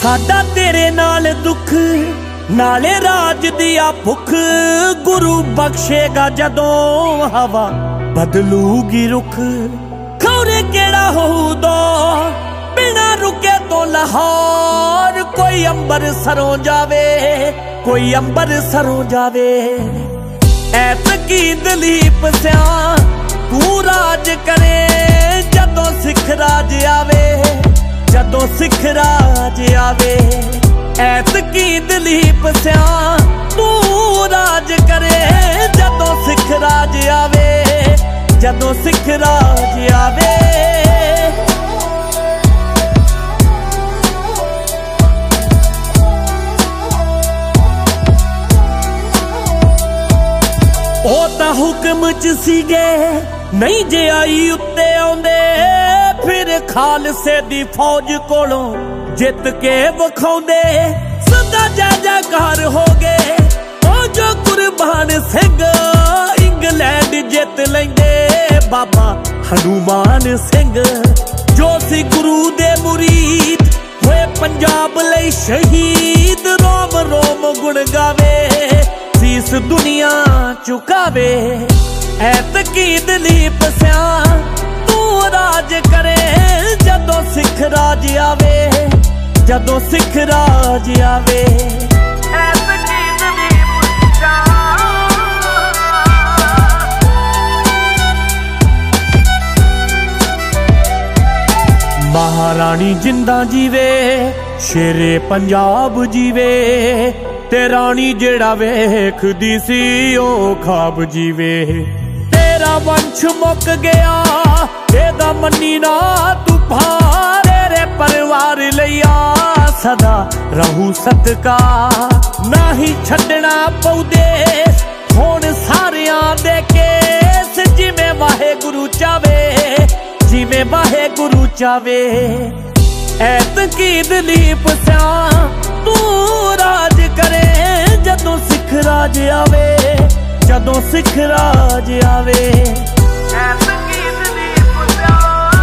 साडा तेरे नाल दुख नाले राज दिया भुख, गुरु बख्शेगा जदों हवा बदलूगी रुख। खौरे केड़ा होऊ दो बिना रुके तो लाहौर, कोई अंबर सरों जावे कोई अंबर सरों जावे। ऐतकी दलीप स्या तू राज करे जदों सिख राज आवे, जदों सिख राज आवे। ऐतकी दलीप स्या तू राज करे जदों सिख राज आवे, जदों सिख राज आवे। ओ तां हुक्म च सीगे नहीं जे आई उत्ते आउंदे, फिर खालसे दी फौज कोलों जित के वखाउंदे। सदा जयकार हो गए ओ जो कुर्बान सिंह, इंग्लैंड जित लेंदे बाबा हनुमान सिंह। जो सी गुरु दे मुरीद होए पंजाब लई शहीद, रोम रोम गुण गावे सीस दुनिया चुकावे। ऐतकी दलीप स्या तू राज करे जदों सिख राज आवे, जदों सिख राज आवे। ऐतकी दलीप स्या महारानी जिंदा जीवे शेरे पंजाब जीवे, ते रानी जेड़ा वेखदी सी ओ खाब जीवे। तेरा वंश मुक गया एदा मन्नी ना तूफान, तेरे परिवार लिया सदा रहू सदका। ना ही छड्डना पऊ देश हुण सारियां दे केस, जिवें वाहेगुरु चावे जिवें वाहेगुरु चावे। ऐतकी दलीप स्या तू राज करे जदों सिख राज आवे, जदों सिख राज आवे। ऐतकी दलीप स्या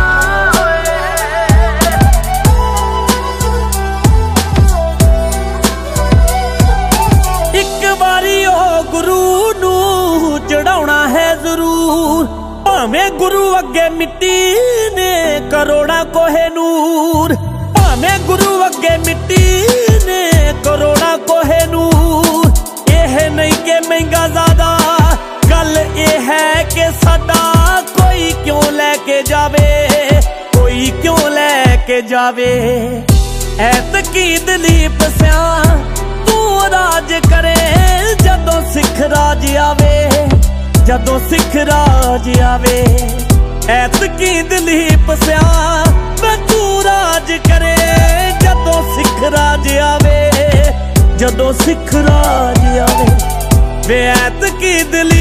इक बारी ओ गुरु नू चढ़ाउणा है जरूर, भावें गुरु अगे मिट्टी ने करोड़ा कोहे नूर। भावें गुरु अगे मिट्टी ने करोड़ा कोहे नूर। यह नहीं के महंगा ज्यादा गल ये है कि साडा कोई क्यों लेके जावे, कोई क्यों लेके जावे। ऐतकी दलीप स्या तू राज करे जदों सिख राज आवे, जदों सिख राज आवे। ऐतकी दलीप स्या तू राज करे जदों सिख राज आवे, जदों सिख राज आवे। वे ऐतकी दलीप